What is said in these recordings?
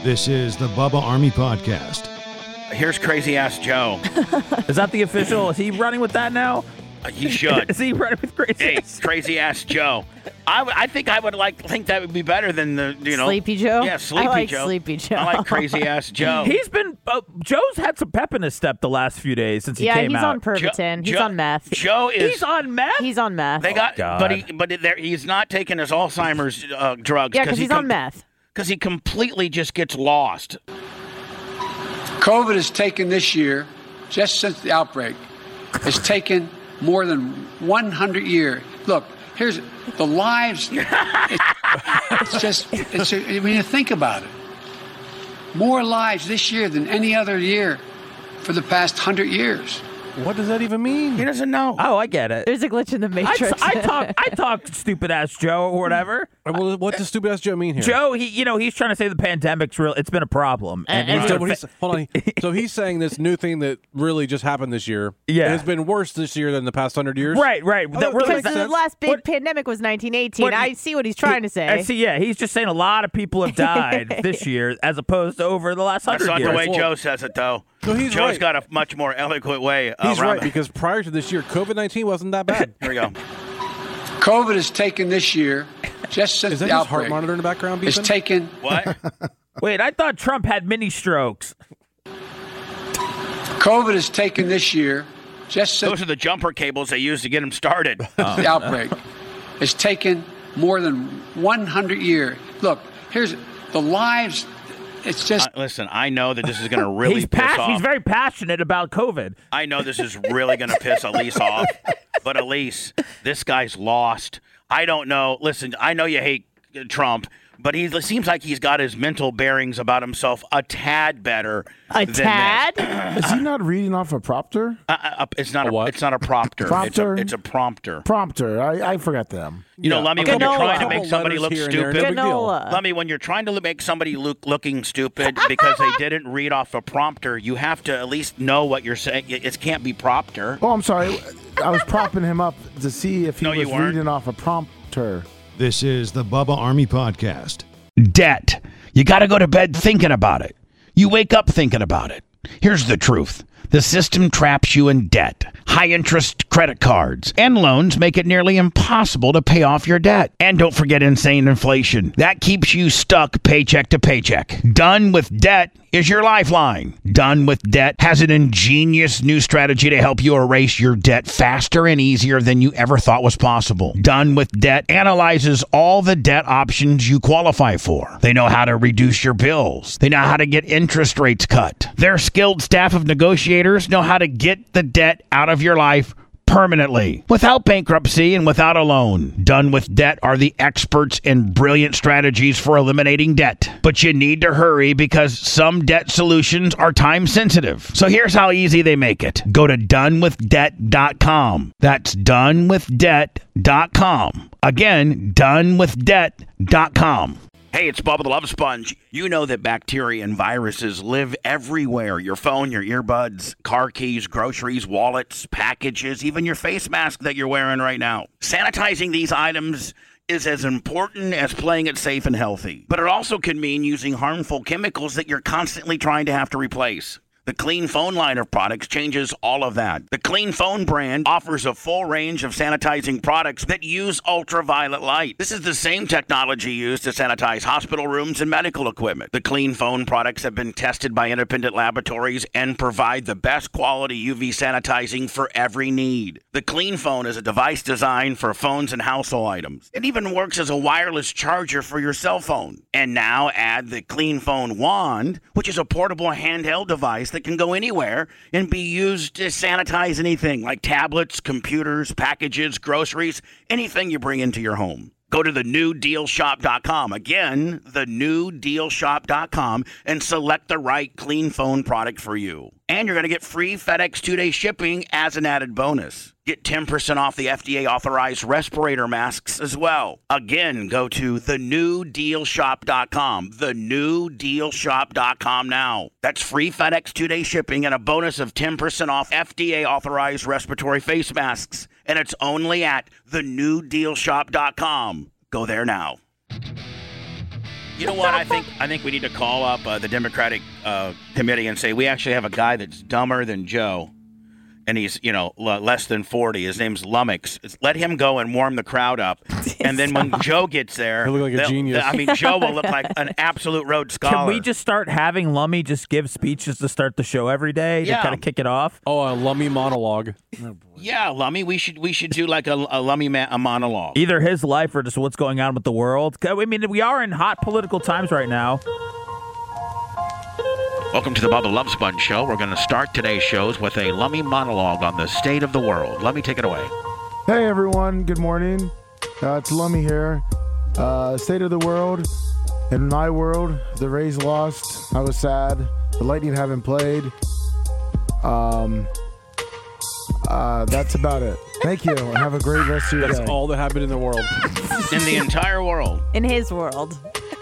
This is the Bubba Army Podcast. Here's Crazy Ass Joe. Is that the official? Is he running with that now? He should. Is he running with Crazy Ass Joe. I think I would think that would be better than the Sleepy Joe. Yeah, Sleepy I like Joe. Sleepy Joe. I like Crazy Ass Joe. He's been Joe's had some pep in his step the last few days since he came out. Yeah, he's on Pervitin. He's on meth. Joe is. He's on meth. He's on meth. They got, God. he's not taking his Alzheimer's drugs. Yeah, because he's on meth. Because he completely just gets lost. COVID has taken this year, just since the outbreak, has taken more than 100 years. Look, here's the lives. When you think about it, more lives this year than any other year for the past 100 years. What does that even mean? He doesn't know. Oh, I get it. There's a glitch in the Matrix. I talk stupid ass Joe or whatever. Well, what does stupid ass Joe mean here? Joe, he's trying to say the pandemic's real. It's been a problem. Hold on. So he's saying this new thing that really just happened this year has been worse this year than the past 100 years? Right. That really Because the last big pandemic was 1918. I see what he's trying to say. I see, yeah. He's just saying a lot of people have died this year as opposed to over the last 100 That's years. not the way Joe says it, though. No, he's Joe's right. got a much more eloquent way. He's around right, because prior to this year, COVID-19 wasn't that bad. Here we go. COVID has taken this year, just since Is that the his heart outbreak, monitor in the background has beeping? taken What? Wait, I thought Trump had mini strokes. COVID has taken this year, just since Those are the jumper cables they use to get him started. the outbreak, has taken more than 100 years. Look, here's the lives. It's just Listen, I know that this is going to really He's piss off. He's very passionate about COVID. I know this is really going to piss Elise off. But Elise, this guy's lost. I don't know. Listen, I know you hate Trump, but he seems like he's got his mental bearings about himself a tad better. A than tad? this. Is he not reading off a prompter? It's not A what? It's not a prompter. Prompter? It's a prompter. Prompter. I forgot them. Lummy, when you're Canola. trying to make somebody look Letters here and there, stupid. no big deal. Canola. Lummy, when you're trying to make somebody looking stupid because they didn't read off a prompter, you have to at least know what you're saying. It can't be prompter. Oh, I'm sorry. I was propping him up to see if he No, you was weren't. reading off a prompter. This is the Bubba Army Podcast. Debt. You got to go to bed thinking about it. You wake up thinking about it. Here's the truth. The system traps you in debt. High-interest credit cards and loans make it nearly impossible to pay off your debt. And don't forget insane inflation. That keeps you stuck paycheck to paycheck. Done with Debt is your lifeline. Done with Debt has an ingenious new strategy to help you erase your debt faster and easier than you ever thought was possible. Done with Debt analyzes all the debt options you qualify for. They know how to reduce your bills. They know how to get interest rates cut. Their skilled staff of negotiators know how to get the debt out of your life permanently, without bankruptcy and without a loan. Done with Debt are the experts in brilliant strategies for eliminating debt. But you need to hurry because some debt solutions are time sensitive. So here's how easy they make it. Go to donewithdebt.com. That's donewithdebt.com. Again, donewithdebt.com. Hey, it's Bubba the Love Sponge. You know that bacteria and viruses live everywhere. Your phone, your earbuds, car keys, groceries, wallets, packages, even your face mask that you're wearing right now. Sanitizing these items is as important as playing it safe and healthy. But it also can mean using harmful chemicals that you're constantly trying to have to replace. The Clean Phone line of products changes all of that. The Clean Phone brand offers a full range of sanitizing products that use ultraviolet light. This is the same technology used to sanitize hospital rooms and medical equipment. The Clean Phone products have been tested by independent laboratories and provide the best quality UV sanitizing for every need. The Clean Phone is a device designed for phones and household items. It even works as a wireless charger for your cell phone. And now add the Clean Phone Wand, which is a portable handheld device that can go anywhere and be used to sanitize anything like tablets, computers, packages, groceries, anything you bring into your home. Go to thenewdealshop.com. Again, thenewdealshop.com and select the right Clean Phone product for you. And you're going to get free FedEx 2-day shipping as an added bonus. Get 10% off the FDA-authorized respirator masks as well. Again, go to thenewdealshop.com. Thenewdealshop.com now. That's free FedEx 2-day shipping and a bonus of 10% off FDA-authorized respiratory face masks. And it's only at thenewdealshop.com. Go there now. You know what? I think we need to call up the Democratic committee and say we actually have a guy that's dumber than Joe, and he's less than 40. His name's Lummox. Let him go and warm the crowd up, and then when Joe gets there, he'll look like a genius. I mean, Joe will look like an absolute Rhodes Scholar. Can we just start having Lummy just give speeches to start the show every day to kind of kick it off? Oh, a Lummy monologue. Yeah, Lummy. We should do like a Lummy a monologue. Either his life or just what's going on with the world. I mean, we are in hot political times right now. Welcome to the Bubba Love Sponge Show. We're going to start today's shows with a Lummy monologue on the state of the world. Lummy, take it away. Hey, everyone. Good morning. It's Lummy here. State of the world. In my world, the Rays lost. I was sad. The Lightning haven't played. That's about it. Thank you, and have a great rest of your day. That's all that happened in the world. In the entire world. In his world.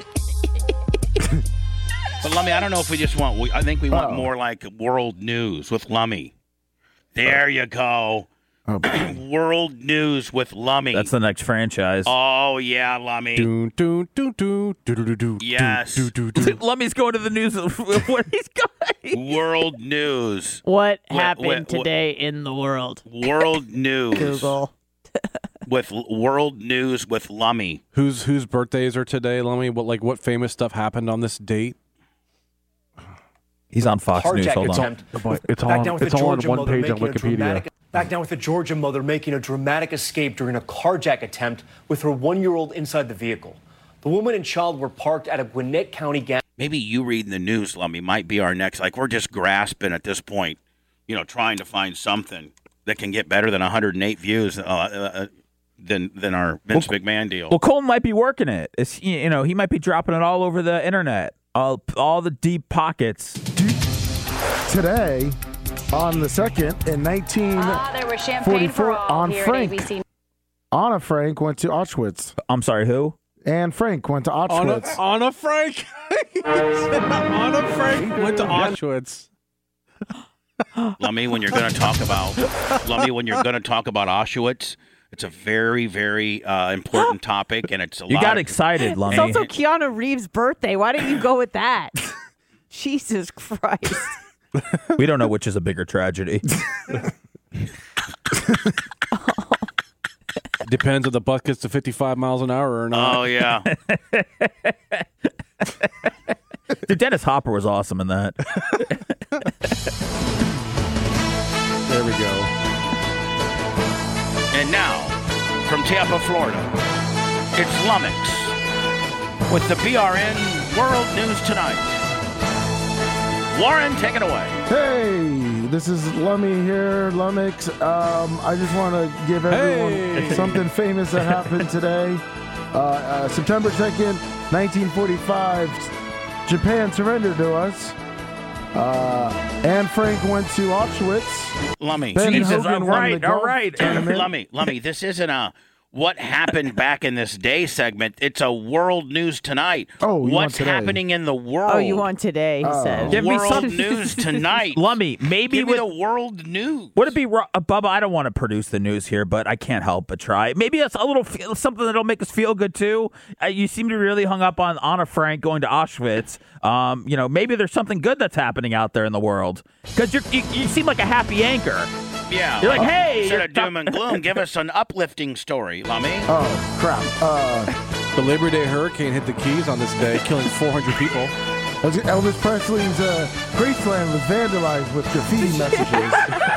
But Lummy, I don't know if we just want. I think we want more like world news with Lummy. There you go. World news with Lummy. That's the next franchise. Oh yeah, Lummy. Yes. Lummy's going to the news. What he's going. World news. What happened today in the world? World news. Google. With world news with Lummy. Whose birthdays are today, Lummy? What famous stuff happened on this date? He's on Fox News. Hold on. It's all on one page on Wikipedia. Back down with a Georgia mother making a dramatic escape during a carjack attempt with her 1-year-old inside the vehicle. The woman and child were parked at a Gwinnett County gas. Maybe you reading the news, Lummy, might be our next. We're just grasping at this point, trying to find something that can get better than 108 views than our Vince McMahon deal. Well, Cole might be working it. He might be dropping it all over the internet. All the deep pockets. Today, on the 2nd, in 1944, Anna Frank went to Auschwitz. I'm sorry, who? Anne Frank went to Auschwitz. Anna Frank? Anna Frank went to Auschwitz. Lummy, when you're going to talk about Auschwitz, it's a very, very important topic, and it's a lot. You got excited, Lummy. It's also Keanu Reeves' birthday. Why don't you go with that? Jesus Christ. We don't know which is a bigger tragedy. Depends if the bus gets to 55 miles an hour or not. Oh, yeah. Dude, Dennis Hopper was awesome in that. There we go. And now, from Tampa, Florida, it's Lummox with the BRN World News Tonight. Warren, take it away. Hey, this is Lummy here, Lummox. I just want to give everyone something famous that happened today. September 2nd, 1945, Japan surrendered to us. Anne Frank went to Auschwitz. Lummy. Jesus, all right. Lummy, this isn't a what happened back in this day segment. It's a World News Tonight. Oh, what's happening in the world? Oh, you want today, he said. Give me World News Tonight. Lummy, maybe Give me the world news. Would it be Bubba? I don't want to produce the news here, but I can't help but try. Maybe it's a little something that'll make us feel good too. You seem to be really hung up on Anna Frank going to Auschwitz. Maybe there's something good that's happening out there in the world because you seem like a happy anchor. Yeah. You're like, hey. Instead of doom and gloom, give us an uplifting story, Lummy. Oh, crap. The Labor Day hurricane hit the Keys on this day, killing 400 people. Elvis Presley's Graceland was vandalized with graffiti messages.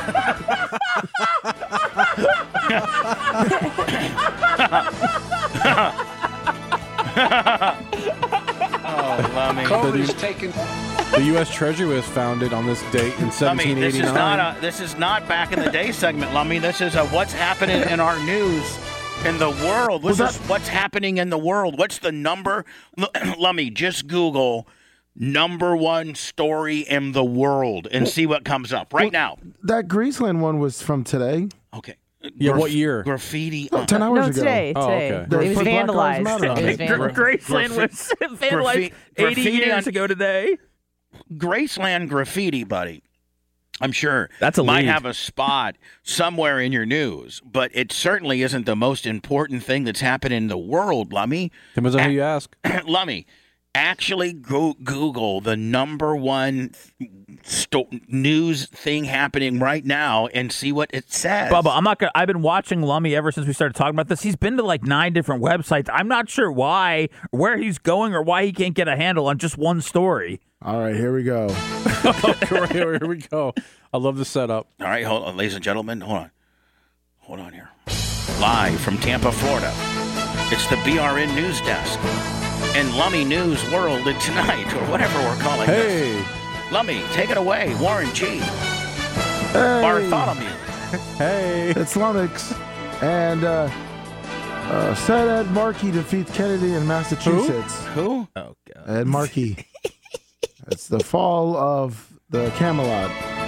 Oh, Lummy. COVID is taken. The U.S. Treasury was founded on this date in 1789. Lummy, this is not back in the day segment, Lummy. This is what's happening in our news in the world. This is what's happening in the world. What's the number? Lummy, just Google #1 story in the world and see what comes up right now. That Graceland one was from today. Okay. Yeah, what year? Graffiti. 10 hours ago. Today. Oh, okay. It was vandalized. Graceland was vandalized 80 years ago today. Graceland graffiti, buddy. I'm sure that's a might lead. have a spot somewhere in your news, but it certainly isn't the most important thing that's happened in the world, Lummy. Depends on who you ask. Lummy, Actually, go Google the number one news thing happening right now and see what it says. Bubba, I'm not gonna. I've been watching Lummy ever since we started talking about this. He's been to like 9 different websites. I'm not sure why, where he's going, or why he can't get a handle on just one story. All right, here we go. Here we go. I love the setup. All right, hold on, ladies and gentlemen. Hold on here. Live from Tampa, Florida. It's the BRN News Desk and Lummy News World Tonight, or whatever we're calling this. Lummy, take it away. Warren G. Hey. Bartholomew. Hey. It's Lumix. And said Ed Markey defeats Kennedy in Massachusetts. Who? Oh God. Ed Markey. It's the fall of the Camelot.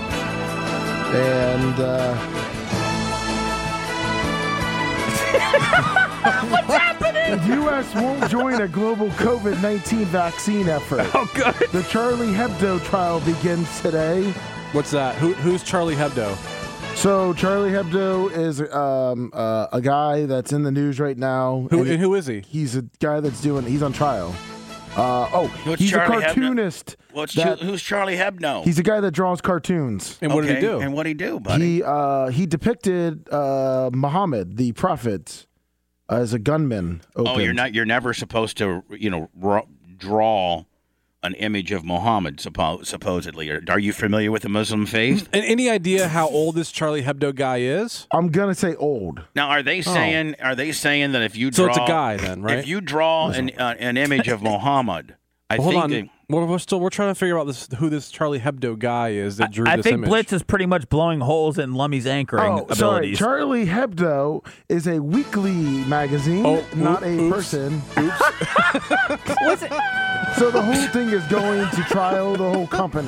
And What's happening? the U.S. won't join a global COVID-19 vaccine effort. Oh, good. The Charlie Hebdo trial begins today. What's that? Who's Charlie Hebdo? So Charlie Hebdo is a guy that's in the news right now. Who is he? He's a guy he's on trial. What's He's Charlie a cartoonist. Who's Charlie Hebdo? He's a guy that draws cartoons. And what did he do? And what did he do, buddy? He depicted Muhammad, the prophet, as a gunman. You're never supposed to, draw an image of Muhammad, supposedly. Are you familiar with the Muslim faith? And any idea how old this Charlie Hebdo guy is? I'm gonna say old. Now, are they saying that if you draw, so it's a guy then, right? If you draw an image of Muhammad, We're trying to figure out who this Charlie Hebdo guy is that drew this image. I think Blitz is pretty much blowing holes in Lummy's anchoring abilities. Sorry. Charlie Hebdo is a weekly magazine, not a person. Oops. Was it? So the whole thing is going to trial, the whole company.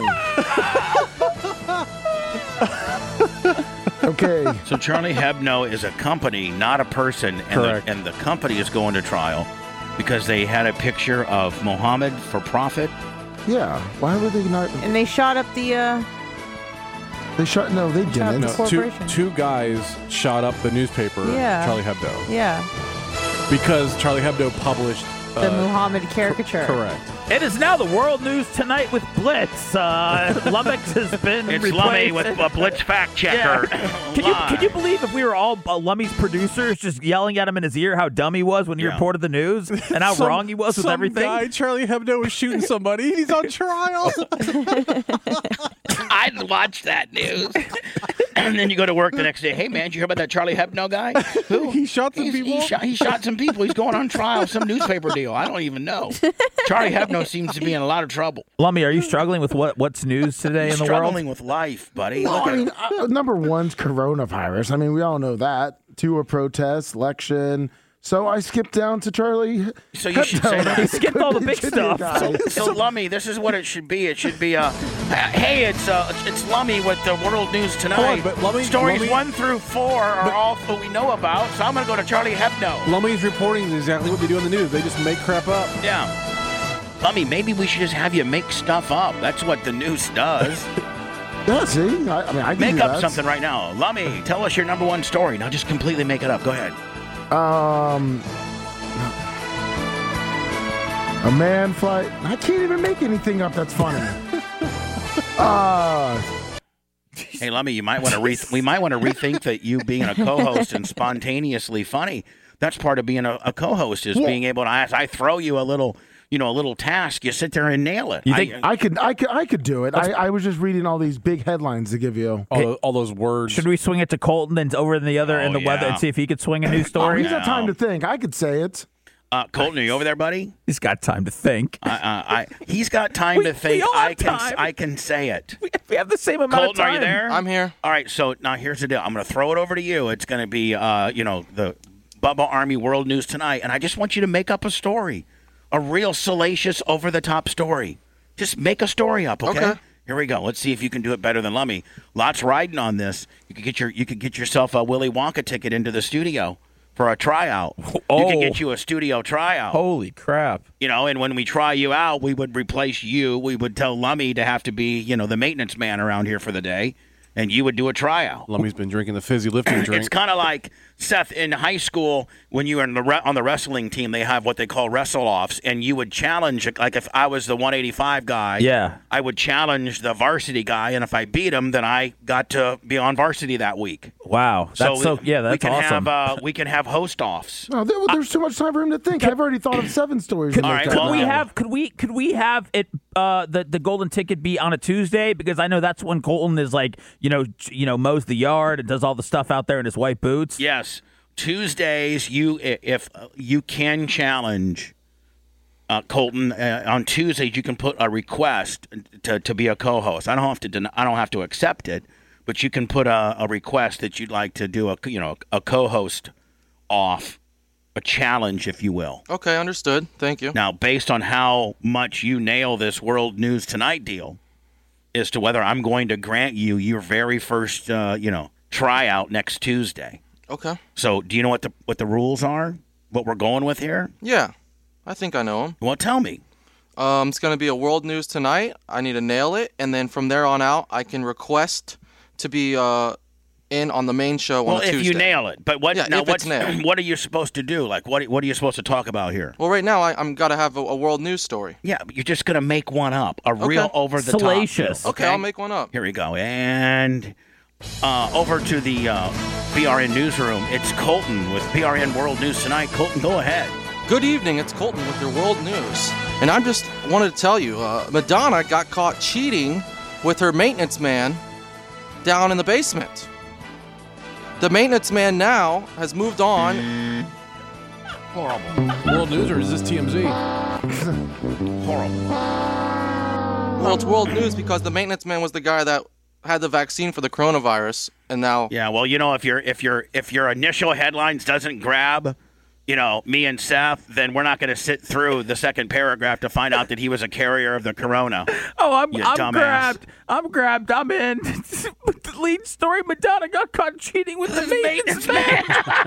Okay. So Charlie Hebdo is a company, not a person, Correct. And the company is going to trial because they had a picture of Muhammad for profit. Yeah. Why would they not? And they shot up the. They shot. No, they didn't. No. Corporation. Two guys shot up the newspaper, Charlie Hebdo. Yeah. Because Charlie Hebdo published The Muhammad caricature. Correct. It is now the World News Tonight with Blitz. Lumix has been It's replaced. Lummy with a Blitz fact checker. Yeah. Can you believe if we were all Lummy's producers just yelling at him in his ear how dumb he was when he reported the news and how wrong he was with everything? Some guy, Charlie Hebdo, was shooting somebody. He's on trial. I'd watch that news. And then you go to work the next day. Hey, man, did you hear about that Charlie Hebdo guy? Who? He shot some people? He shot some people. He's going on trial, some newspaper deal. I don't even know. Charlie Hebdo seems to be in a lot of trouble. Lummy, are you struggling with what's news today in the world? Struggling with life, buddy. Well, number one's coronavirus. I mean, we all know that. 2 are protests, election. So I skipped down to Charlie. So you should say that. He skipped all the big stuff. So Lummy, this is what it should be. It should be hey, it's Lummy with the World News Tonight. But Lummy, Stories 1 through 4 are all that we know about. So I'm going to go to Charlie Hebdo. Lummy's reporting exactly what they do on the news. They just make crap up. Yeah. Lummy, maybe we should just have you make stuff up. That's what the news does. Yeah, see? I can make do up that. something right now. Lummy, tell us your number 1 story. Now just completely make it up. Go ahead. A man fly. I can't even make anything up that's funny. Hey, Lummy, you might want to we might want to rethink that you being a co-host and spontaneously funny. That's part of being a co-host is being able to ask. I throw you a little task. You sit there and nail it. You think I could do it. I was just reading all these big headlines to give you all those words. Should we swing it to Colton and over in the other in the weather and see if he could swing a new story? He's got time to think. I could say it. Colton, are you over there, buddy? He's got time to think. He's got time to think. We all have time. I can say it. We have the same amount Colton, of time. are you there? I'm here. All right. So now here's the deal. I'm going to throw it over to you. It's going to be the Bubba Army World News Tonight, and I just want you to make up a story. A real salacious, over-the-top story. Just make a story up, okay? Here we go. Let's see if you can do it better than Lummy. Lots riding on this. You could get yourself a Willy Wonka ticket into the studio for a tryout. Oh. You could get you a studio tryout. Holy crap. And when we try you out, we would replace you. We would tell Lummy to have to be, the maintenance man around here for the day. and you would do a tryout. Lummy's been drinking the fizzy lifting drink. It's kind of like, Seth, in high school, when you were on the wrestling team, they have what they call wrestle-offs, and you would challenge, like if I was the 185 guy, I would challenge the varsity guy, and if I beat him, then I got to be on varsity that week. Wow. That's awesome. We can have host-offs. No, there's too much time for him to think. I've already thought of 7 stories. Could we have it the golden ticket be on a Tuesday? Because I know that's when Colton is like, mows the yard and does all the stuff out there in his white boots. Yes. Tuesdays, if you can challenge Colton on Tuesdays, you can put a request to be a co-host. I don't have to accept it, but you can put a request that you'd like to do a co-host off, a challenge, if you will. Okay, understood. Thank you. Now, based on how much you nail this World News Tonight deal, as to whether I'm going to grant you your very first tryout next Tuesday. Okay. So, do you know what the rules are? What we're going with here? Yeah, I think I know them. Well, tell me. It's going to be a World News Tonight. I need to nail it, and then from there on out, I can request to be in on the main show on a Tuesday. Well, if you nail it, but what are you supposed to do? Like, what are you supposed to talk about here? Well, right now I'm got to have a world news story. Yeah, but you're just going to make one up, real over the salacious. top. Okay, I'll make one up. Here we go, and over to the BRN newsroom. It's Colton with BRN World News Tonight. Colton, go ahead. Good evening. It's Colton with your world news, and I just wanted to tell you, Madonna got caught cheating with her maintenance man down in the basement. The maintenance man now has moved on. Horrible. World News, or is this TMZ? Horrible. Well, it's World News because the maintenance man was the guy that had the vaccine for the coronavirus, and now. Yeah, well, if your initial headlines doesn't grab, me and Seth, then we're not going to sit through the second paragraph to find out that he was a carrier of the corona. Oh, I'm grabbed. I'm in. The lead story: Madonna got caught cheating with the maintenance man.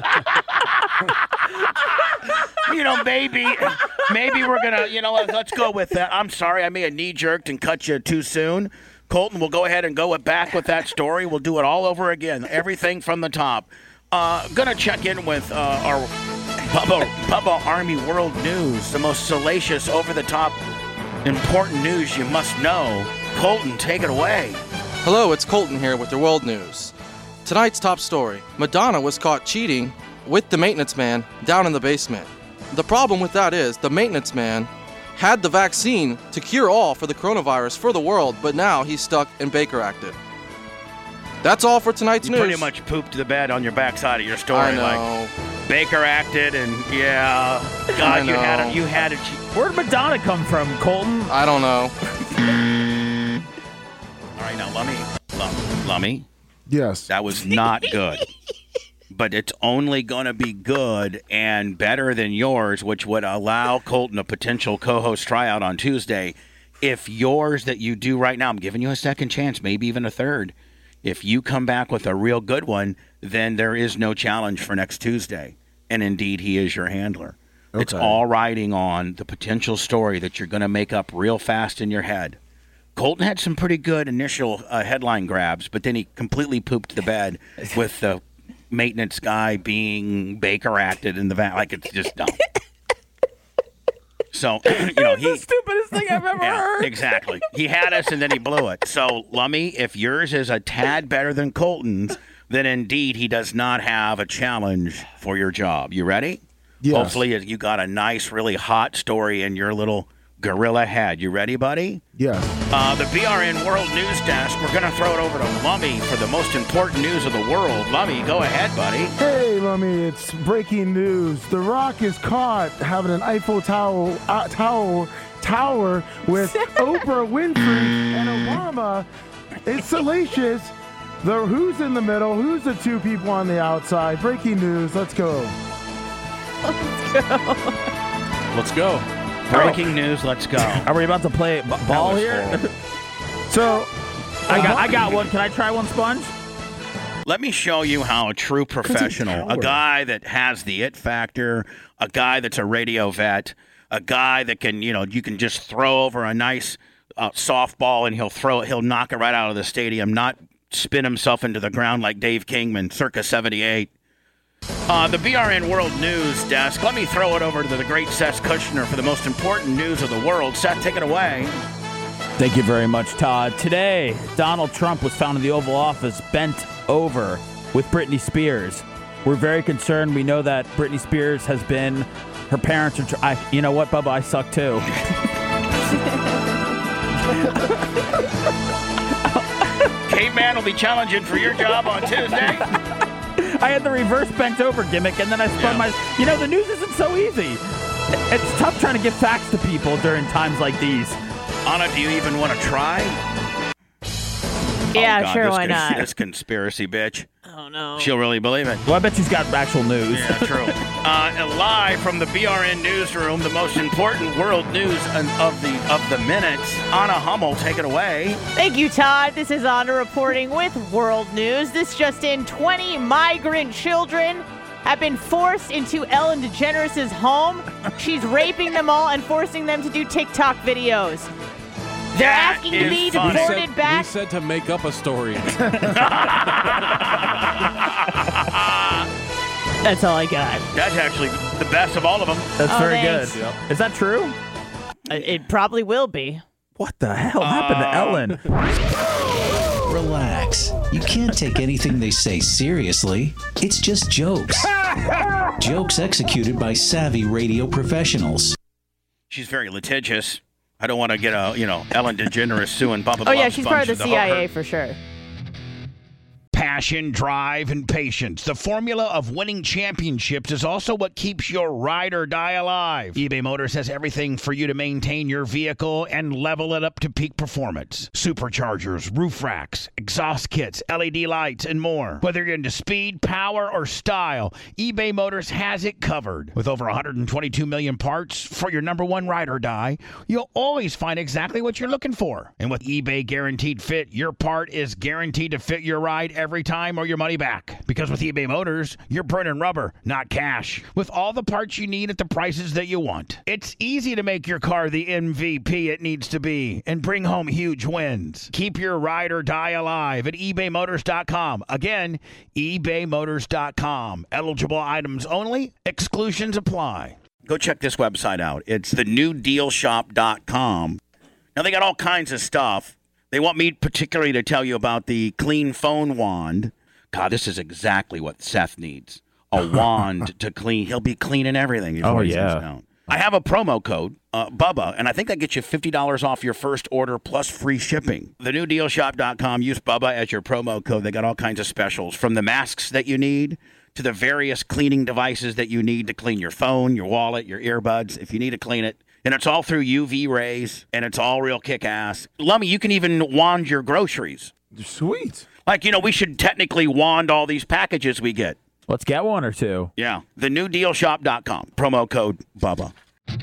Maybe we're gonna, let's go with that. I'm sorry, I may have knee-jerked and cut you too soon. Colton, we'll go ahead and go back with that story. We'll do it all over again. Everything from the top. Gonna check in with our Bubba Army World News, the most salacious, over-the-top, important news you must know. Colton, take it away. Hello, it's Colton here with your world news. Tonight's top story. Madonna was caught cheating with the maintenance man down in the basement. The problem with that is the maintenance man had the vaccine to cure all for the coronavirus for the world, but now he's stuck and Baker acted. That's all for tonight's news. You pretty much pooped the bed on your backside of your story. I know. Like Baker acted, and God, you had it. Where'd Madonna come from, Colton? I don't know. All right, now, Lummy. Yes. That was not good. But it's only going to be good and better than yours, which would allow Colton a potential co-host tryout on Tuesday. If yours that you do right now, I'm giving you a second chance, maybe even a third. If you come back with a real good one, then there is no challenge for next Tuesday. And indeed, he is your handler. Okay. It's all riding on the potential story that you're going to make up real fast in your head. Colton had some pretty good initial headline grabs, but then he completely pooped the bed with the maintenance guy being Baker acted in the van. Like, it's just dumb. So, he's the stupidest thing I've ever heard. Exactly. He had us, and then he blew it. So, Lummy, if yours is a tad better than Colton's, then indeed he does not have a challenge for your job. You ready? Yes. Hopefully you got a nice, really hot story in your little gorilla head. You ready, buddy? Yes. The BRN World News Desk, we're going to throw it over to Lummy for the most important news of the world. Lummy, go ahead, buddy. Hey, Lummy, it's breaking news. The Rock is caught having an Eiffel Tower with Oprah Winfrey and Obama. It's salacious. Who's in the middle? Who's the two people on the outside? Breaking news. Let's go. Let's go. Breaking news, let's go. Are we about to play ball here? So, I got one. Can I try one, Sponge? Let me show you how a true professional, a guy that has the it factor, a guy that's a radio vet, a guy that can, you can just throw over a nice softball and he'll knock it right out of the stadium, not spin himself into the ground like Dave Kingman, circa 78. The BRN World News Desk. Let me throw it over to the great Seth Kushner for the most important news of the world. Seth, take it away. Thank you very much, Todd. Today, Donald Trump was found in the Oval Office bent over with Britney Spears. We're very concerned. We know that Britney Spears has been, her parents are, you know what, Bubba, I suck too. Caveman will be challenging for your job on Tuesday. I had the reverse bent over gimmick, and then I spun my, the news isn't so easy. It's tough trying to give facts to people during times like these. Anna, do you even want to try? Yeah, God, sure, why not? This conspiracy bitch. Oh, no. She'll really believe it. Well, I bet she's got actual news. Yeah, true. Live from the BRN newsroom, the most important world news of the minute. Anna Hummel, take it away. Thank you, Todd. This is Anna reporting with World News. This just in, 20 migrant children have been forced into Ellen DeGeneres' home. She's raping them all and forcing them to do TikTok videos. They're asking to be deported back. We said to make up a story. That's all I got. That's actually the best of all of them. That's very thanks. good. Yep. Is that true? It probably will be. What the hell happened to Ellen? Relax. You can't take anything they say seriously. It's just jokes. Jokes executed by savvy radio professionals. She's very litigious. I don't want to get Ellen DeGeneres suing Bubba the Oh, yeah, Love she's Sponge part of the to hook her. CIA for sure. Passion, drive, and patience. The formula of winning championships is also what keeps your ride or die alive. eBay Motors has everything for you to maintain your vehicle and level it up to peak performance. Superchargers, roof racks, exhaust kits, LED lights, and more. Whether you're into speed, power, or style, eBay Motors has it covered. With over 122 million parts for your number one ride or die, you'll always find exactly what you're looking for. And with eBay Guaranteed Fit, your part is guaranteed to fit your ride every time or your money back. Because with eBay Motors, you're burning rubber, not cash. With all the parts you need at the prices that you want. It's easy to make your car the MVP it needs to be and bring home huge wins. Keep your ride or die alive at ebaymotors.com. Again, ebaymotors.com. Eligible items only. Exclusions apply. Go check this website out. It's thenewdealshop.com. Now, they got all kinds of stuff. They want me particularly to tell you about the Clean Phone Wand. God, this is exactly what Seth needs. A wand to clean. He'll be cleaning everything. Oh, yeah. I have a promo code, Bubba, and I think that gets you $50 off your first order plus free shipping. Thenewdealshop.com. Use Bubba as your promo code. They got all kinds of specials, from the masks that you need to the various cleaning devices that you need to clean your phone, your wallet, your earbuds, if you need to clean it. And it's all through UV rays, and it's all real kick-ass. Lummy, you can even wand your groceries. Sweet. Like, we should technically wand all these packages we get. Let's get one or two. Yeah. Thenewdealshop.com. Promo code Bubba.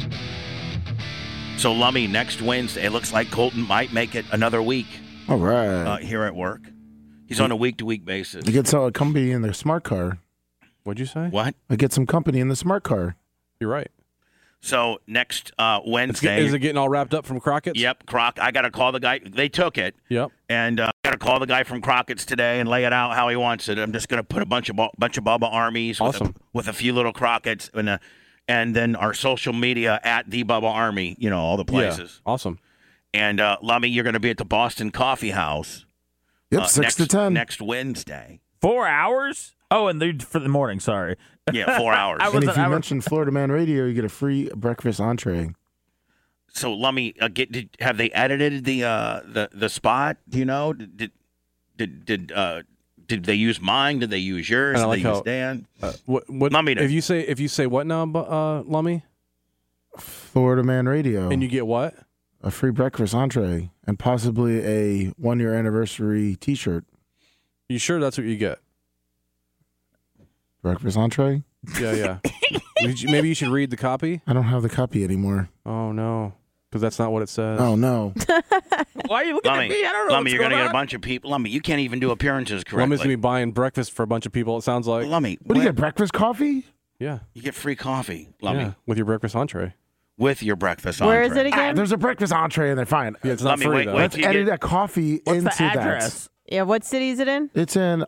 So, Lummy, next Wednesday, it looks like Colton might make it another week. All right. Here at work. He's on a week-to-week basis. I get some company in their smart car. What'd you say? What? I get some company in the smart car. You're right. So next Wednesday. Is it getting all wrapped up from Crockett's? Yep, I got to call the guy. They took it. Yep. And I got to call the guy from Crockett's today and lay it out how he wants it. I'm just going to put a bunch of Bubba Armies with a few little Crockett's and then our social media at the Bubba Army, all the places. Yeah, awesome. And Lummy, you're going to be at the Boston Coffee House. Yep, 6 to 10. Next Wednesday. 4 hours? Oh, and for the morning, sorry. Yeah, 4 hours. And if you mention Florida Man Radio, you get a free breakfast entree. So, Lummy, have they edited the spot? Do you know? Did they use mine? Did they use yours? Did they use Dan? What Lummy? If you say what now, Lummy? Florida Man Radio. And you get what? A free breakfast entree and possibly a 1-year anniversary T-shirt. You sure that's what you get? Breakfast entree? Yeah. Maybe you should read the copy? I don't have the copy anymore. Oh, no. Because that's not what it says. Oh, no. Why are you looking at me? I don't know. Lummy, you're going to get a bunch of people. Lummy, you can't even do appearances correctly. Lummy's going to be buying breakfast for a bunch of people, it sounds like. Lummy. What do you get, breakfast coffee? Yeah. You get free coffee, Lummy. Yeah, with your breakfast entree. With your breakfast entree. Where is it again? There's a breakfast entree in there. Fine. Yeah, it's not free, though. Let's edit a coffee into What's the address? Yeah, what city is it in? It's in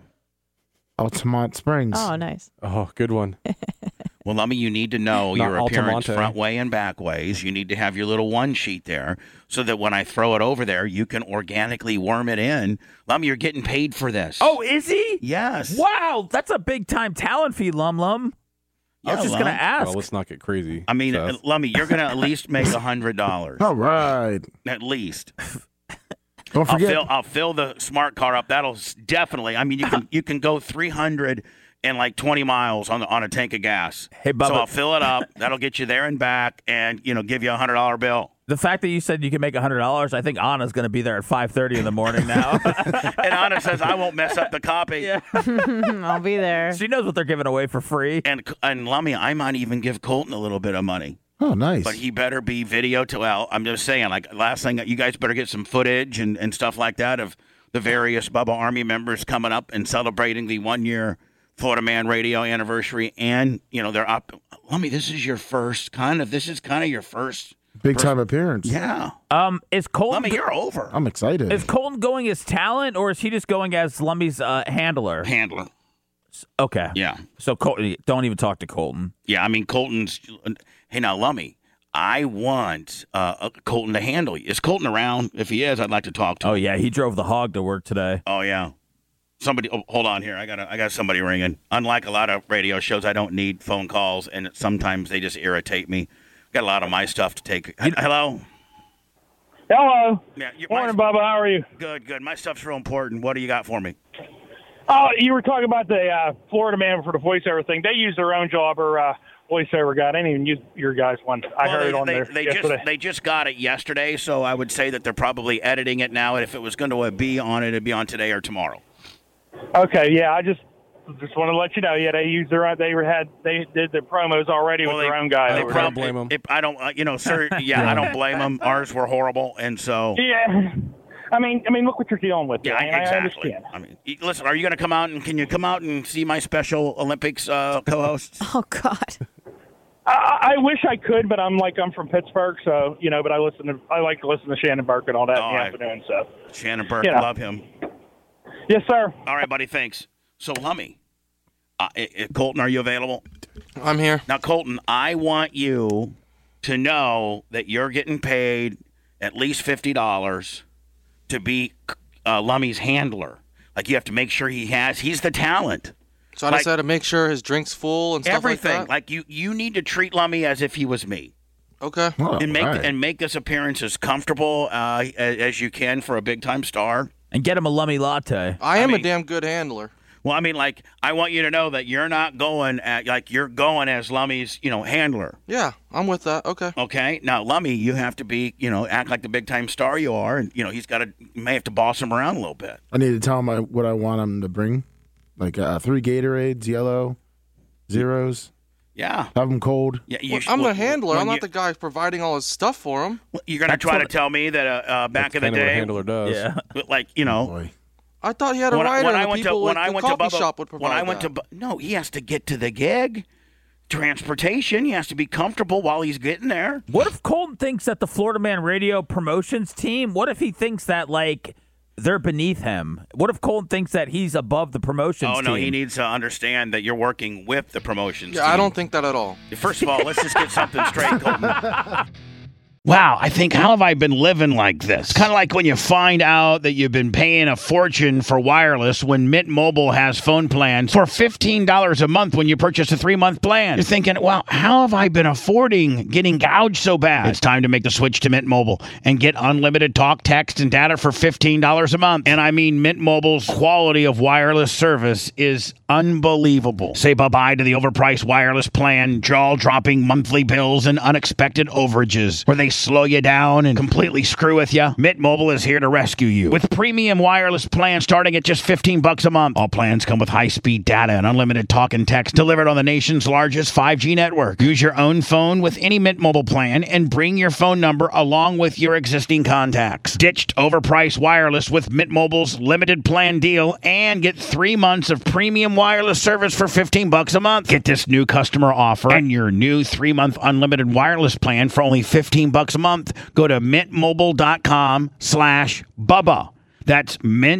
Altamont Springs. Oh, nice. Oh, good one. Well, Lummy, you need to know Not your appearance Altamonte. front way and back ways. You need to have your little one sheet there so that when I throw it over there, you can organically worm it in. Lummy, you're getting paid for this. Oh, is he? Yes. Wow, that's a big time talent fee, Lum. I was just Lum. going to ask. Well, let's not get crazy. I mean, Seth. Lummy, you're going to at least make $100. All right. At least. Don't forget. I'll fill the smart car up. That'll definitely. I mean, you can go 300 and like 20 miles on a tank of gas. Hey, Bubba. So I'll fill it up. That'll get you there and back, and give you a $100 bill. The fact that you said you can make $100, I think Anna's going to be there at 5:30 in the morning now. And Anna says I won't mess up the copy. Yeah. I'll be there. She knows what they're giving away for free. And Lummy, I might even give Colton a little bit of money. Oh, nice. But he better be video to. Well, I'm just saying, like last thing, you guys better get some footage and stuff like that of the various Bubba Army members coming up and celebrating the 1-year Florida Man Radio anniversary, and they're up. Lummy, this is your first This is kind of your first big time appearance. Yeah. Is Colton? Lummy, you're over. I'm excited. Is Colton going as talent, or is he just going as Lummy's handler? Handler. Okay. Yeah. So Colton, don't even talk to Colton. Yeah, I mean Colton's. Hey, now Lummy, I want Colton to handle you. Is Colton around? If he is, I'd like to talk to him. Oh yeah, he drove the hog to work today. Oh yeah. Somebody, hold on here. I got somebody ringing. Unlike a lot of radio shows, I don't need phone calls, and sometimes they just irritate me. Got a lot of my stuff to take. Hello. Hello. Yeah, Morning, Bubba. How are you? Good. My stuff's real important. What do you got for me? Oh, you were talking about the Florida Man for the voiceover thing. They use their own jobber voiceover guy. I didn't even use your guys' one. I heard it on there yesterday. They just got it yesterday, so I would say that they're probably editing it now. And if it was going to be on it, it'd be on today or tomorrow. Okay, yeah. I just want to let you know. Yeah, they used their own. They did the promos already with their own guy. I don't blame them. I don't, sir. Yeah, I don't blame them. Ours were horrible, and so. Yeah. I mean, look what you're dealing with. Yeah, exactly. I understand. Listen, are you going to come out and can you come out and see my Special Olympics co-hosts? Oh God. I wish I could, but I'm from Pittsburgh, so but I like to listen to Shannon Burke and all that in the afternoon. So Shannon Burke, love him. Yes, sir. All right, buddy. Thanks. So, Lummy, Colton, are you available? I'm here. Now, Colton, I want you to know that you're getting paid at least $50 to be Lummy's handler. Like, you have to make sure he's the talent. So I just had to make sure his drink's full and stuff everything. like that? Like, you need to treat Lummy as if he was me. Okay. Oh, And make this appearance as comfortable as you can for a big-time star. And get him a Lummy latte. I am a damn good handler. Well, I mean, I want you to know that you're not going you're going as Lummy's, handler. Yeah, I'm with that. Okay. Okay. Now, Lummy, you have to be, act like the big time star you are, and you may have to boss him around a little bit. I need to tell him what I want him to bring, like 3 Gatorades, yellow, zeros. Yeah. Have them cold. Yeah. I'm the handler. I'm not the guy providing all his stuff for him. You're going to try to tell me that back in the day, what a handler does. Yeah. Boy. I thought he had a writer and the people with the coffee shop would provide no, he has to get to the gig. Transportation. He has to be comfortable while he's getting there. What if Colton thinks that the Florida Man Radio promotions team, what if he thinks that, they're beneath him? What if Colton thinks that he's above the promotions team? Oh, no, he needs to understand that you're working with the promotions team. I don't think that at all. First of all, let's just get something straight, Colton. Wow, I think, how have I been living like this? Kind of like when you find out that you've been paying a fortune for wireless when Mint Mobile has phone plans for $15 a month when you purchase a 3-month plan. You're thinking, wow, how have I been affording getting gouged so bad? It's time to make the switch to Mint Mobile and get unlimited talk, text, and data for $15 a month. And I mean, Mint Mobile's quality of wireless service is unbelievable. Say bye-bye to the overpriced wireless plan, jaw-dropping monthly bills, and unexpected overages where they slow you down and completely screw with you. Mint Mobile is here to rescue you with premium wireless plans starting at just $15 a month. All plans come with high-speed data and unlimited talk and text delivered on the nation's largest 5G network. Use your own phone with any Mint Mobile plan and bring your phone number along with your existing contacts. Ditched overpriced wireless with Mint Mobile's limited plan deal and get 3 months of premium wireless service for $15 a month. Get this new customer offer and your new 3-month unlimited wireless plan for only $15 a month. Go to mintmobile.com/Bubba. That's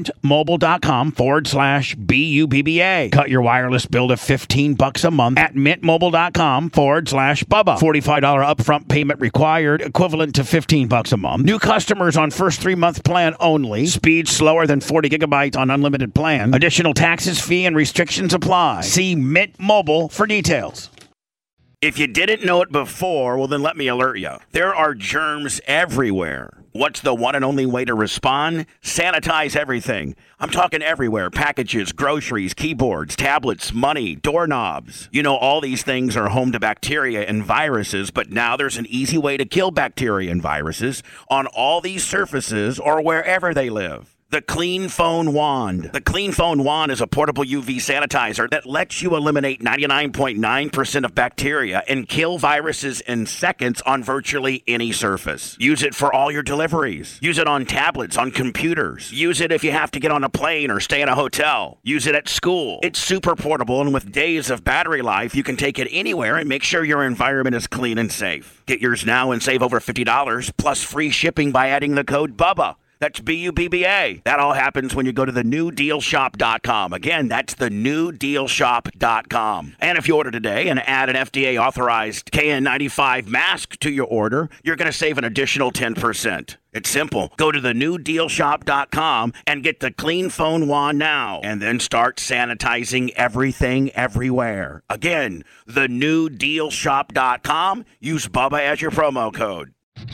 mintmobile.com/BUBBA. Cut your wireless bill to $15 a month at mintmobile.com/Bubba. $45 upfront payment required, equivalent to $15 a month. New customers on first 3-month plan only. Speed slower than 40 gigabytes on unlimited plan. Additional taxes, fee, and restrictions apply. See Mint Mobile for details. If you didn't know it before, well, then let me alert you. There are germs everywhere. What's the one and only way to respond? Sanitize everything. I'm talking everywhere. Packages, groceries, keyboards, tablets, money, doorknobs. You know, all these things are home to bacteria and viruses, but now there's an easy way to kill bacteria and viruses on all these surfaces or wherever they live. The Clean Phone Wand. The Clean Phone Wand is a portable UV sanitizer that lets you eliminate 99.9% of bacteria and kill viruses in seconds on virtually any surface. Use it for all your deliveries. Use it on tablets, on computers. Use it if you have to get on a plane or stay in a hotel. Use it at school. It's super portable, and with days of battery life, you can take it anywhere and make sure your environment is clean and safe. Get yours now and save over $50 plus free shipping by adding the code BUBBA. That's BUBBA. That all happens when you go to thenewdealshop.com. Again, that's thenewdealshop.com. And if you order today and add an FDA-authorized KN95 mask to your order, you're going to save an additional 10%. It's simple. Go to thenewdealshop.com and get the Clean Phone Wand now, and then start sanitizing everything everywhere. Again, thenewdealshop.com. Use Bubba as your promo code.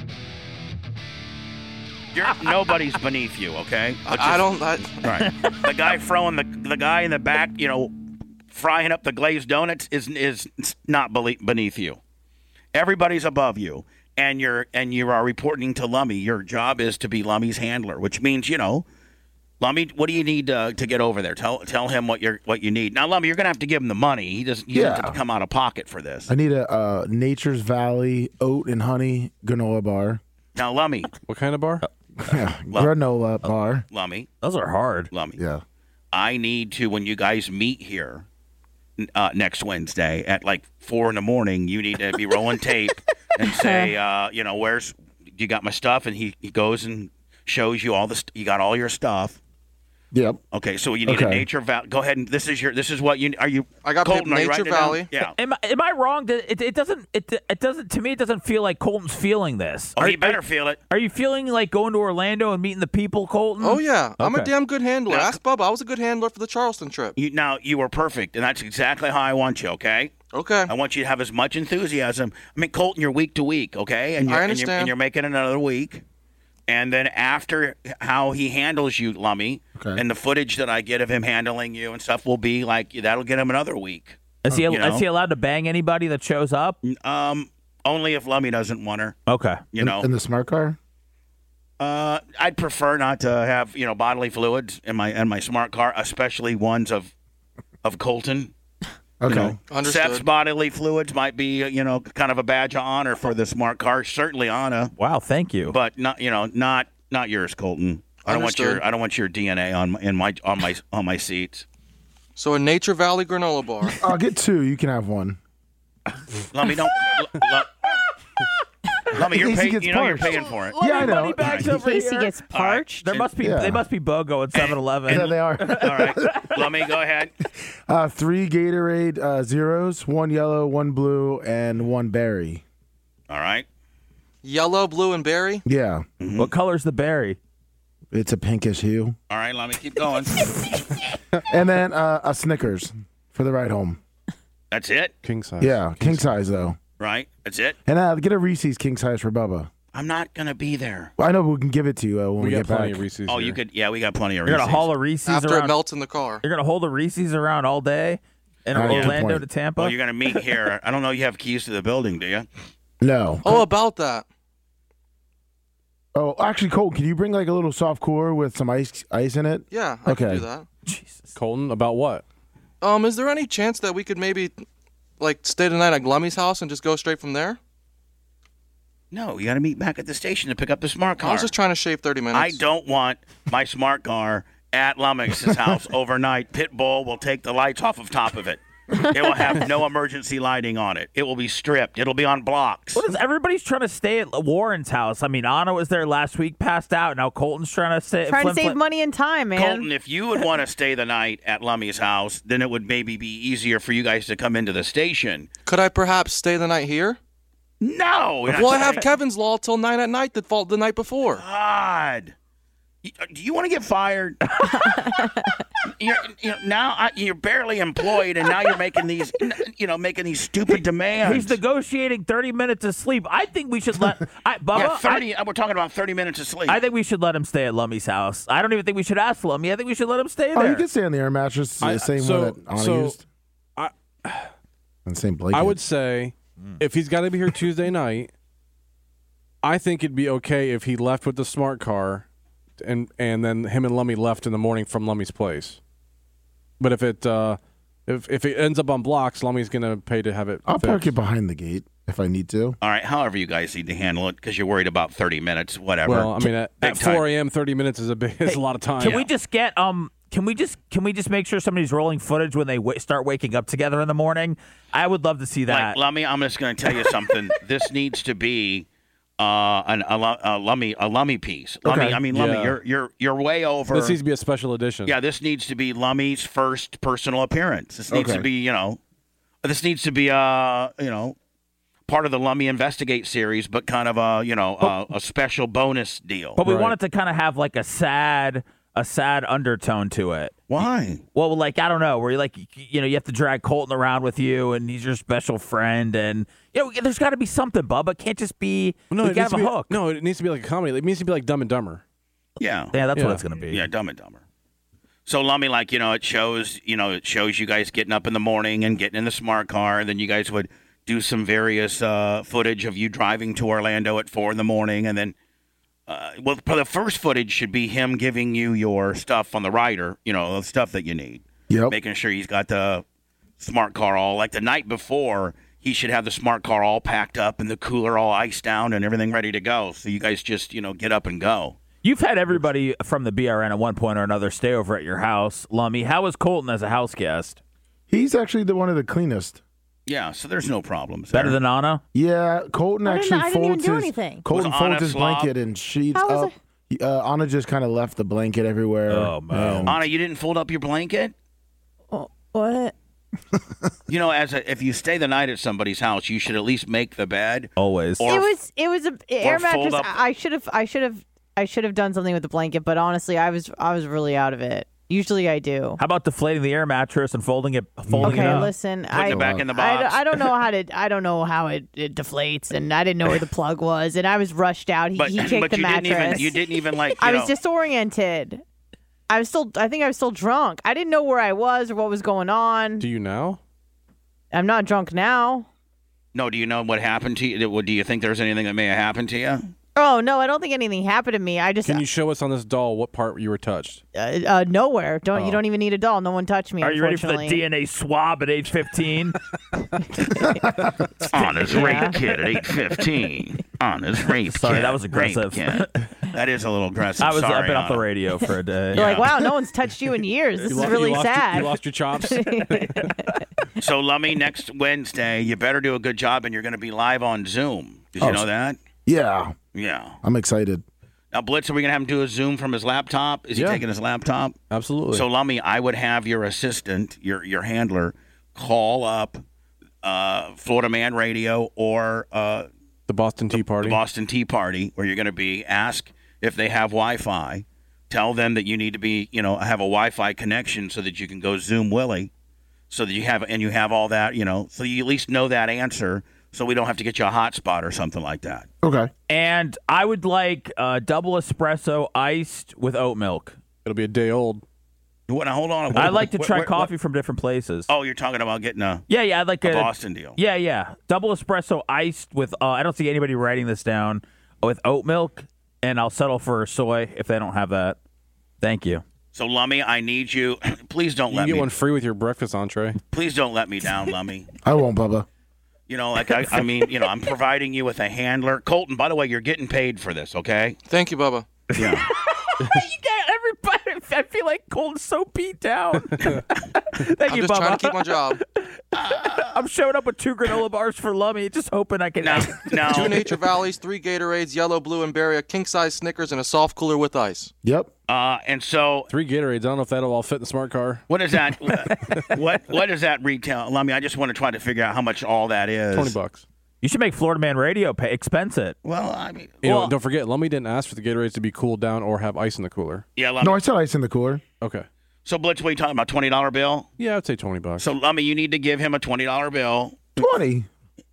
Nobody's beneath you, okay? I don't. Right. The guy throwing the guy in the back, frying up the glazed donuts is not beneath you. Everybody's above you, and you are reporting to Lummy. Your job is to be Lummy's handler, which means Lummy, what do you need to get over there? Tell him what you need. Now, Lummy, you're gonna have to give him the money. He doesn't have to come out of pocket for this. I need a Nature's Valley oat and honey granola bar. Now, Lummy, what kind of bar? Granola bar. Lummy. Those are hard. Lummy. Yeah. I need to, when you guys meet here next Wednesday at like 4 a.m, you need to be rolling tape and say, where's, you got my stuff? And he goes and shows you you got all your stuff. Yep. Okay, so you need a Nature Valley. Go ahead and this is what you are. You? I got Colton, Nature Valley. Yeah. Am I wrong? It doesn't. To me, it doesn't feel like Colton's feeling this. Oh, he better feel it. Are you feeling like going to Orlando and meeting the people, Colton? Oh yeah, I'm a damn good handler. Ask Bubba. I was a good handler for the Charleston trip. You were perfect, and that's exactly how I want you. Okay. Okay. I want you to have as much enthusiasm. I mean, Colton, you're week to week, okay, and I understand. And you're making another week. And then after how he handles you, Lummy, and the footage that I get of him handling you and stuff will be like, that'll get him another week. Is he allowed to bang anybody that shows up? Only if Lummy doesn't want her. Okay. In the smart car? I'd prefer not to have, bodily fluids in my smart car, especially ones of Colton. Okay. Seth's bodily fluids might be, kind of a badge of honor for the smart car. Certainly Anna. Wow, thank you. But not yours, Colton. I don't want your DNA on my seats. So a Nature Valley granola bar. I'll get 2. You can have 1. Lummy, don't. Lummy, you're paying. You're paying for it. Yeah, I know. In case he gets parched. There must be. They must be BOGO at 7-Eleven. Yeah, they are. All right, Lummy, go ahead. 3 Gatorade Zeros, 1 yellow, 1 blue, and 1 berry. All right. Yellow, blue, and berry? Yeah. Mm-hmm. What color's the berry? It's a pinkish hue. All right, Lummy, keep going. And then a Snickers for the ride home. That's it? King size. Yeah, king size, though. Right? That's it? And get a Reese's king size for Bubba. I'm not going to be there. Well, I know, but we can give it to you when we get back. Plenty of Reese's Oh, here. you could? Yeah, we got plenty of You're Reese's. going to haul a Reese's After around? it melts in the car. You're going to hold the Reese's around all day in Orlando to Tampa? Well, you're going to meet here. I don't know you have keys to the building, do you? No. Oh, about that. Oh, actually, Colton, can you bring like a little soft cooler with some ice in it? Yeah, I can do that. Jesus. Colton, about what? Is there any chance that we could maybe stay the night at Glummy's house and just go straight from there? No, you got to meet back at the station to pick up the smart car. I was just trying to shave 30 minutes. I don't want my smart car at Lummox's house overnight. Pitbull will take the lights off of top of it. It will have no emergency lighting on it. It will be stripped. It'll be on blocks. What is everybody's trying to stay at Warren's house? I mean, Anna was there last week, passed out. Now Colton's trying to save money and time, man. Colton, if you would want to stay the night at Lummy's house, then it would maybe be easier for you guys to come into the station. Could I perhaps stay the night here? No. Well, I have Kevin's Law till 9 at night that fall the night before. God. Do you want to get fired? You're barely employed, and now you're making these, making these stupid demands. He's negotiating 30 minutes of sleep. I think we should let Bubba. We're talking about 30 minutes of sleep. I think we should let him stay at Lummy's house. I don't even think we should ask Lummy. I think we should let him stay there. Oh, you can stay on the air mattress, the same one that Anna used. And same blanket. I would say, if he's got to be here Tuesday night, I think it'd be okay if he left with the smart car. And then him and Lummy left in the morning from Lummy's place. But if it ends up on blocks, Lummy's gonna pay to have it. I'll park it behind the gate if I need to. All right, however you guys need to handle it, because you're worried about 30 minutes, whatever. Well, I mean, at 4 a.m., 30 minutes is a lot of time. Can we just get Can we just make sure somebody's rolling footage when they start waking up together in the morning? I would love to see that. Lummy, I'm just going to tell you something. This needs to be a Lummy piece. Lummy, Okay. Lummy, you're way over. This needs to be a special edition. Yeah, this needs to be Lummy's first personal appearance. This needs to be, this needs to be part of the Lummy Investigate series, but kind of a special bonus deal. But we want it to kind of have like a sad undertone to it. Why? Well, like, I don't know, where you have to drag Colton around with you, and he's your special friend, and there's got to be something, Bubba. It can't just be it got to have a hook. No, it needs to be like a comedy. It needs to be like Dumb and Dumber. Yeah, that's what it's going to be. Yeah, Dumb and Dumber. So Lummy, it shows you guys getting up in the morning and getting in the smart car, and then you guys would do some various footage of you driving to Orlando at 4 a.m, and then. The first footage should be him giving you your stuff on the rider, the stuff that you need. Yep. Making sure he's got the smart car all, like the night before, he should have the smart car all packed up and the cooler all iced down and everything ready to go. So you guys just, get up and go. You've had everybody from the BRN at one point or another stay over at your house. Lummy, how was Colton as a house guest? He's actually one of the cleanest. Yeah, so there's no problems Better there. than Anna? Yeah, Colton actually I didn't even folds do his anything. Colton Was folds Anna his slob? blanket and sheets How was up. Anna just kind of left the blanket everywhere. Oh, man. Anna, you didn't fold up your blanket? What? If you stay the night at somebody's house, you should at least make the bed. Always. It was an air fold mattress. up. I should have done something with the blanket, but honestly, I was really out of it. Usually I do. How about deflating the air mattress and folding it up? Okay, listen. Putting it back in the box. I don't know how it deflates, and I didn't know where the plug was, and I was rushed out. He kicked the mattress. You didn't even I was disoriented. I think I was still drunk. I didn't know where I was or what was going on. Do you now? I'm not drunk now. No, do you know what happened to you? Do you think there's anything that may have happened to you? Oh, no, I don't think anything happened to me. Can you show us on this doll what part you were touched? Nowhere. You don't even need a doll. No one touched me. Are you ready for the DNA swab at age 15? Anna's rape kit at age 15. Anna's rape kit. Sorry, that was aggressive. That is a little aggressive. I've Sorry, been off the Anna. radio for a day. You're like, wow, no one's touched you in years. This is really sad. You lost your chops. So, Lummy, next Wednesday, you better do a good job, and you're going to be live on Zoom. Did you know that? Yeah. Yeah. I'm excited. Now, Blitz, are we going to have him do a Zoom from his laptop? Is he taking his laptop? Absolutely. So, Lummy, I would have your assistant, your handler, call up Florida Man Radio or the Boston Tea Party. The Boston Tea Party, where you're going to be. Ask if they have Wi-Fi. Tell them that you need to be, have a Wi-Fi connection so that you can go Zoom Willie, so that you have all that, so you at least know that answer, so we don't have to get you a hotspot or something like that. Okay. And I would like double espresso iced with oat milk. It'll be a day old. Hold on. I'd like to try coffee from different places. Oh, you're talking about getting a I'd like a Boston deal. Yeah. Double espresso iced with, I don't see anybody writing this down, with oat milk, and I'll settle for soy if they don't have that. Thank you. So, Lummy, I need you. Please don't let me. You get one free with your breakfast entree. Please don't let me down, Lummy. I won't, Bubba. I'm providing you with a handler. Colton, by the way, you're getting paid for this, okay? Thank you, Bubba. Yeah. You got everybody. I feel like Colton's so beat down. Thank I'm you, just trying Bubba. to keep my job. I'm showing up with 2 granola bars for Lummy, just hoping I can. No. 2 Nature Valleys, 3 Gatorades, yellow, blue, and berry, a king-size Snickers, and a soft cooler with ice. Yep. And so 3 Gatorades. I don't know if that'll all fit in the smart car. what is that? what does that retail? Lummy, I just want to try to figure out how much all that is. $20. You should make Florida Man Radio expense it. Well, I mean, Don't forget, Lummy didn't ask for the Gatorades to be cooled down or have ice in the cooler. yeah, Lummy. No, I said ice in the cooler. Okay. So Blitz, what are you talking about? $20 bill? Yeah, I'd say $20. So Lummy, you need to give him a $20 bill. 20.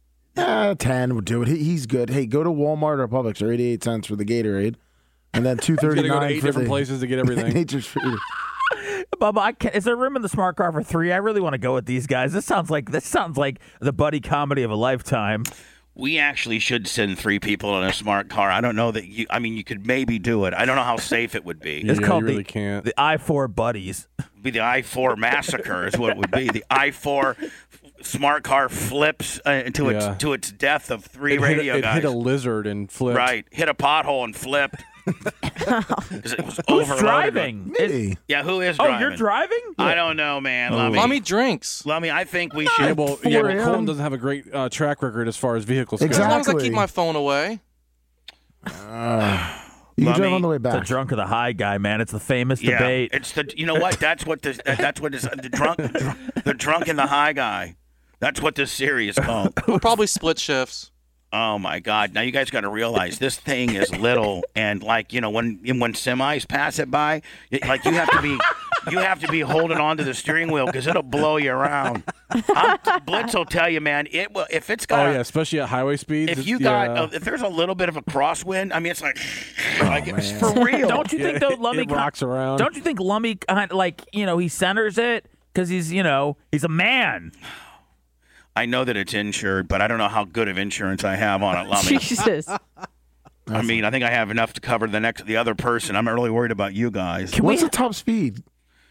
10 would do it. He's good. Hey, go to Walmart or Publix. They're 88 cents for the Gatorade. And then He's gonna go to $2.39 8 for different the places to get everything. Nature's Fruit. Bubba, is there room in the smart car for 3? I really want to go with these guys. This sounds like the buddy comedy of a lifetime. We actually should send 3 people in a smart car. I don't know that you. I mean, you could maybe do it. I don't know how safe it would be. It's called you really can't. the I-4 buddies. It'd be the I-4 massacre is what it would be. The I-4 smart car flips to its death of 3 radio guys. It hit a lizard and flipped. Right, hit a pothole and flipped. Because it was Who's overloaded. driving? Me. Yeah, who is driving? Oh, you're driving? I don't know, man. Lummy drinks. Lummy, I think we Yeah, should. well, 4 Colton a.m. doesn't have a great track record as far as vehicles As long as I Exactly. keep my phone away. You can Lummi, drive on the way It's the back. drunk or the high guy, man. It's the famous Yeah, debate. it's the. You know what? That's what this. That's what this. The drunk and the high guy. That's what this series is called. We'll probably split shifts. Oh my God! Now you guys got to realize this thing is little, and like when semis pass it by, like you have to be holding on to the steering wheel because it'll blow you around. Blitz will tell you, man. It will if it's got. Oh yeah, especially at highway speeds. If you got if there's a little bit of a crosswind, I mean it's like it's for real. Don't you think though, Lummy it rocks around. Don't you think Lummy kind of he centers it because he's a man. I know that it's insured, but I don't know how good of insurance I have on it, Lummy. Jesus. I mean, I think I have enough to cover the other person. I'm really worried about you guys. What's the top speed?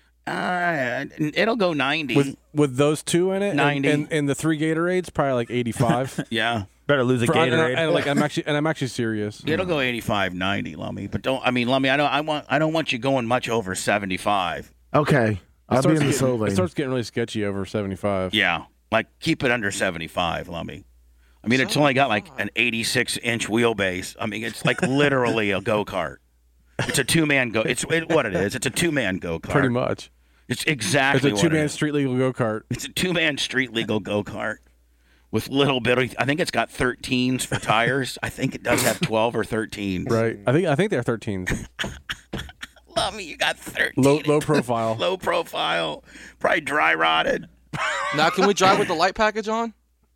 It'll go 90. with those 2 in it, 90. and the 3 Gatorades, probably like 85. Yeah. Better lose a Gatorade. And I'm actually serious. It'll go 85, 90, Lummy. But Lummy, I don't want you going much over 75. Okay. I'll be in the slow It lane. starts getting really sketchy over 75. Yeah. Like, keep it under 75, Lummy. I mean, it's only got like an 86-inch wheelbase. I mean, it's like literally a go-kart. It's a 2-man go. It's what it is. It's a 2-man go-kart. Pretty much. It's exactly It's a what it 2-man is. street legal go-kart. It's a 2-man street legal go-kart with little bit of, I think it's got 13s for tires. I think it does have 12 or 13s. Right. I think they're 13s. Lummy, you got 13. Low profile. Low profile. Probably dry rotted. Now, can we drive with the light package on?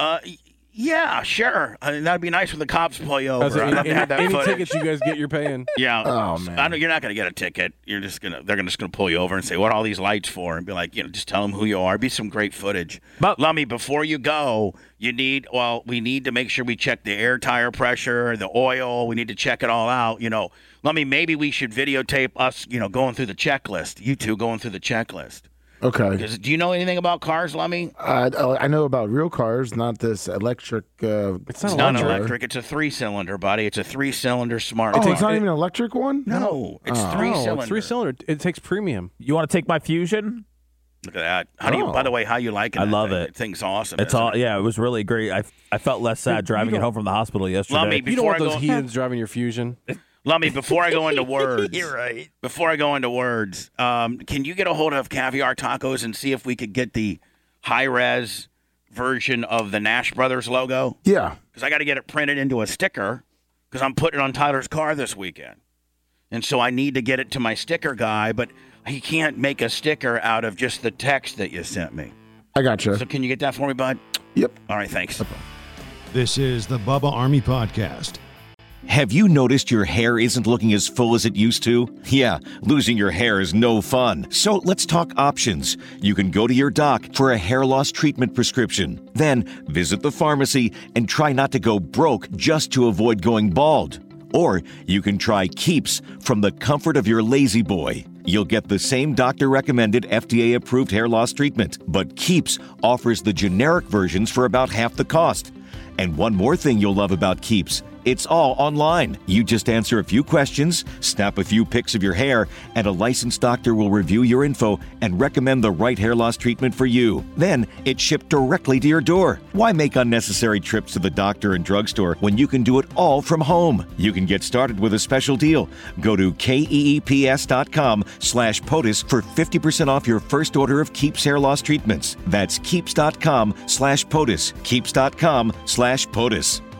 Yeah, sure. That'd be nice when the cops pull you over. That's it. I'd love to have that Any footage. tickets you guys get, you're paying. Yeah. Oh, man. You're not going to get a ticket. They're just going to pull you over and say, what are all these lights for? And be like, just tell them who you are. Be some great footage. But Lummy, before you go, we need to make sure we check the air tire pressure, the oil. We need to check it all out. Lummy, maybe we should videotape us, going through the checklist. You two going through the checklist. Okay. Because do you know anything about cars, Lummy? I know about real cars, not this electric. It's It's not electric. It's a 3-cylinder, buddy. It's a 3-cylinder smart Oh, car. it's not even an electric one? No, it's Oh, 3-cylinder. 3-cylinder. It takes premium. You want to take my Fusion? Look at that. By the way, how you like it? I love it. That thing's awesome. It's isn't all it? yeah. It was really great. I felt less sad driving it home from the hospital yesterday. Lummy, You don't before want I those go, heathens driving your Fusion. Lummy, before I go into words, You're right. Before I go into words, can you get a hold of Caviar Tacos and see if we could get the high-res version of the Nash Brothers logo? Yeah. Because I got to get it printed into a sticker because I'm putting it on Tyler's car this weekend. And so I need to get it to my sticker guy, but he can't make a sticker out of just the text that you sent me. I gotcha. So can you get that for me, bud? Yep. All right, thanks. This is the Bubba Army Podcast. Have you noticed your hair isn't looking as full as it used to? Yeah, losing your hair is no fun. So let's talk options. You can go to your doc for a hair loss treatment prescription. Then visit the pharmacy and try not to go broke just to avoid going bald. Or you can try Keeps from the comfort of your lazy boy. You'll get the same doctor-recommended FDA-approved hair loss treatment, but Keeps offers the generic versions for about half the cost. And one more thing you'll love about Keeps, It's all online. You just answer a few questions, snap a few pics of your hair, and a licensed doctor will review your info and recommend the right hair loss treatment for you. Then it's shipped directly to your door. Why make unnecessary trips to the doctor and drugstore when you can do it all from home? You can get started with a special deal. Go to keeps.com/POTUS for 50% off your first order of Keeps hair loss treatments. That's keeps.com/POTUS. Keeps.com/POTUS.